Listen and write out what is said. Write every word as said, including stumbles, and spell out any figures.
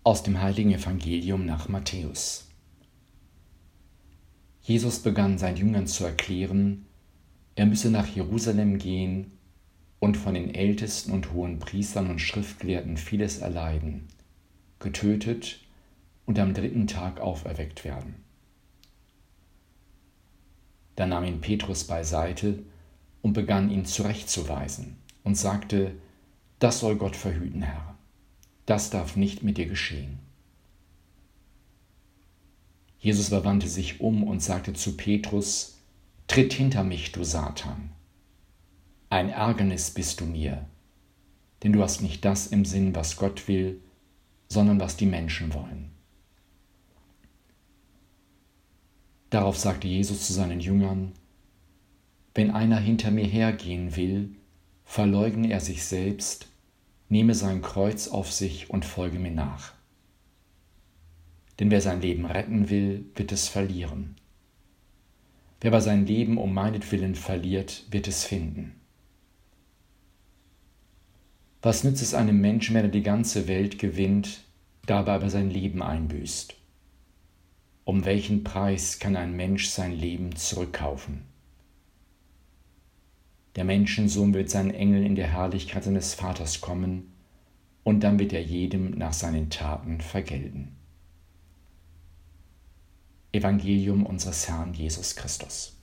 Aus dem heiligen Evangelium nach Matthäus. Jesus begann seinen Jüngern zu erklären, er müsse nach Jerusalem gehen und von den Ältesten und Hohenpriestern und Schriftgelehrten vieles erleiden, getötet und am dritten Tag auferweckt werden. Da nahm ihn Petrus beiseite und begann ihn zurechtzuweisen und sagte: Das soll Gott verhüten, Herr. Das darf nicht mit dir geschehen. Jesus aber wandte sich um und sagte zu Petrus: Tritt hinter mich, du Satan. Ein Ärgernis bist du mir, denn du hast nicht das im Sinn, was Gott will, sondern was die Menschen wollen. Darauf sagte Jesus zu seinen Jüngern: Wenn einer hinter mir hergehen will, verleugne er sich selbst, nehme sein Kreuz auf sich und folge mir nach. Denn wer sein Leben retten will, wird es verlieren. Wer aber sein Leben um meinetwillen verliert, wird es finden. Was nützt es einem Menschen, wenn er die ganze Welt gewinnt, dabei aber sein Leben einbüßt? Um welchen Preis kann ein Mensch sein Leben zurückkaufen? Der Menschensohn wird seinen Engeln in der Herrlichkeit seines Vaters kommen, und dann wird er jedem nach seinen Taten vergelten. Evangelium unseres Herrn Jesus Christus.